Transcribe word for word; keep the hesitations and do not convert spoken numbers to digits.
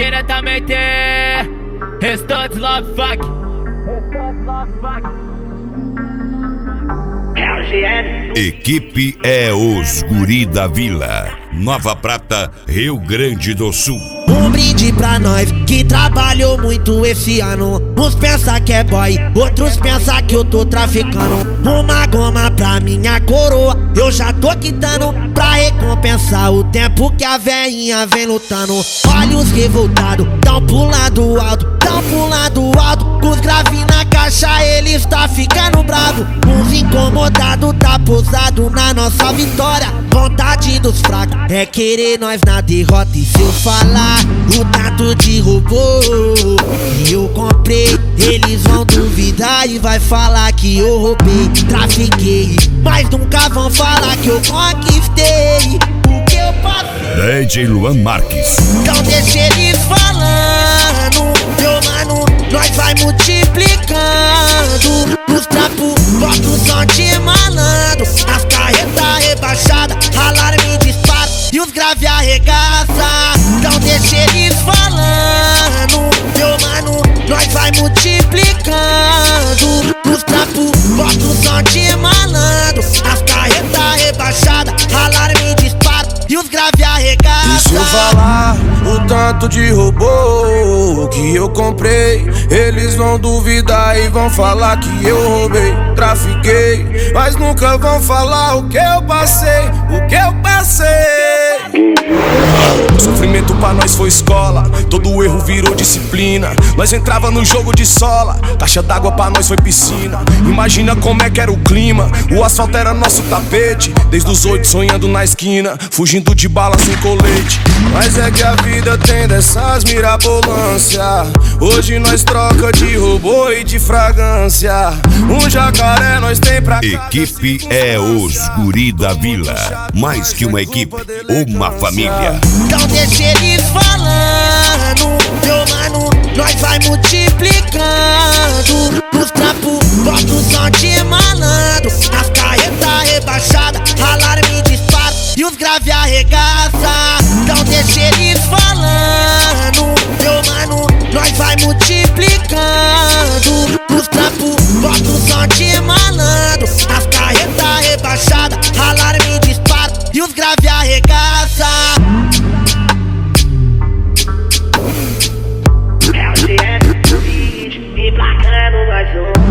diretamente Restantes Love Fuck. Equipe é os Guri da Vila, Nova Prata, Rio Grande do Sul. Um brinde pra nós que trabalhou muito esse ano. Uns pensa que é boy, outros pensa que eu tô traficando. Uma goma pra minha coroa, eu já tô quitando, pra recompensar o tempo que a veinha vem lutando. Olhos revoltados, tão pulando alto, tão pulando alto. Com os graves na caixa, eles tá ficando bravo. Uns incomodados, tá pousado na nossa vitória. Vontade dos fracos é querer nós na derrota. E se eu falar o tanto de robô que eu comprei, eles vão duvidar e vai falar que eu roubei, trafiquei, mas nunca vão falar que eu conquistei o que eu passei. D J Luan Marques. Então deixa eles falando, meu mano, nós vai multiplicando. Nos trapos, bota o som de malandro. As carretas rebaixadas, alarme dispara e os grave arregaça. Então deixa eles falando, meu mano, nós vai multiplicando. Nos trapos, bota o som de malandro. As carretas rebaixadas, alarme dispara e os grave arregaça. E se eu falar o tanto de robô que eu comprei, eles vão duvidar e vão falar que eu roubei, trafiquei, mas nunca vão falar o que eu passei, o que eu passei. Sofrimento pra nós foi escola, todo erro virou disciplina. Nós entrava no jogo de sola, caixa d'água pra nós foi piscina. Imagina como é que era o clima, o asfalto era nosso tapete. Desde os oito sonhando na esquina, fugindo de bala sem colete. Mas é que a vida tem dessas mirabolância. Hoje nós troca de robô e de fragrância. Um jacaré nós tem pra cá. Equipe é os Guri da Vila, mais que uma equipe, uma família. Então deixa eles falando, meu mano, nós vai multiplicando. Nos trapos, bota o som de malandro. As carretas rebaixadas, alarme dispara e os grave arregaça. Então deixa eles falando, meu mano, nós vai multiplicando. Nos trapos, bota o som de malandro. As carretas rebaixadas, alarme dispara e os grave arregaça. Emplacando mais um.